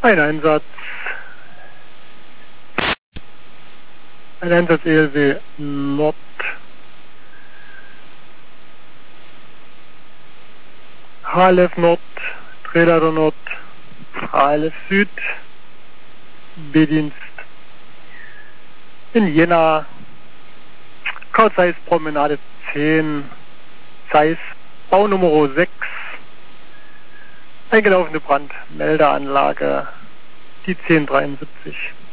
Ein Einsatz. Ein Einsatz ELW Nord. HLF Nord, Trailer Nord, HLF Süd, B-Dienst in Jena, Karl Zeiss Promenade 10, Zeiss Baunummer 6, eingelaufene Brandmeldeanlage, die 1073.